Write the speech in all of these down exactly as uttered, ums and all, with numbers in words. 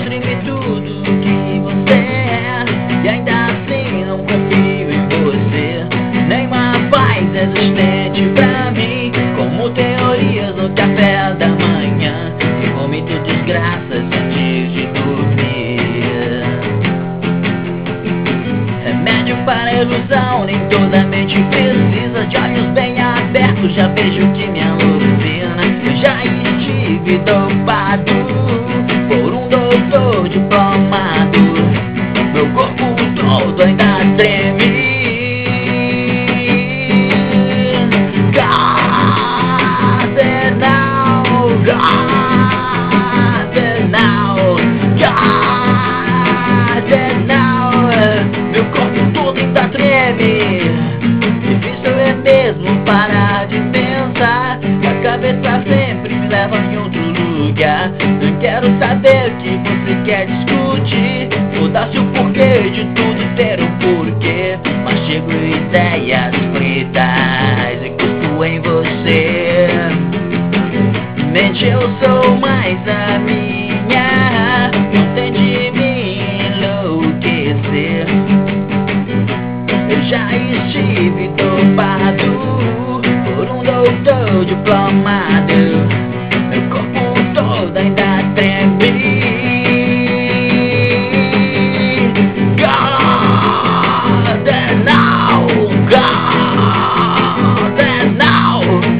Mostre-me tudo o que você é, e ainda assim não confio em você. Nem uma paz existente pra mim, como teorias no café da manhã, e vomito desgraças antes de dormir. Remédio para ilusão, nem toda mente precisa de olhos bem abertos, já vejo que me alucina. Eu já estive dopado por um doutor diplomado, meu corpo todo ainda treme. Cardenal, Cardenal, Cardenal, meu corpo todo ainda treme. Difícil é mesmo parar de pensar, a cabeça sempre me leva em outro lugar. Não quero saber o que você quer discutir, foda-se o porquê de tudo ter um porquê. Mastigo ideias fritas e cuspo em você. Mente, eu sou mais a minha, não tente me enlouquecer. Eu já estive dopado por um doutor diplomado, meu corpo todo ainda treme. Cardenal, Cardenal,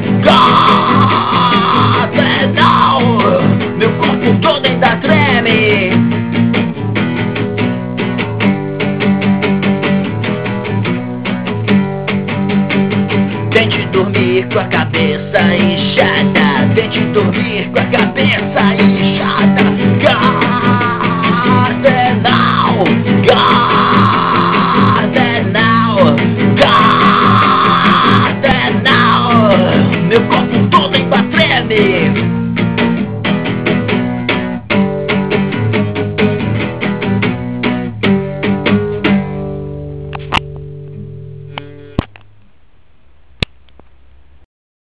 Cardenal, meu corpo todo ainda treme. Tente dormir com a cabeça inchada, tente dormir com a cabeça inchada.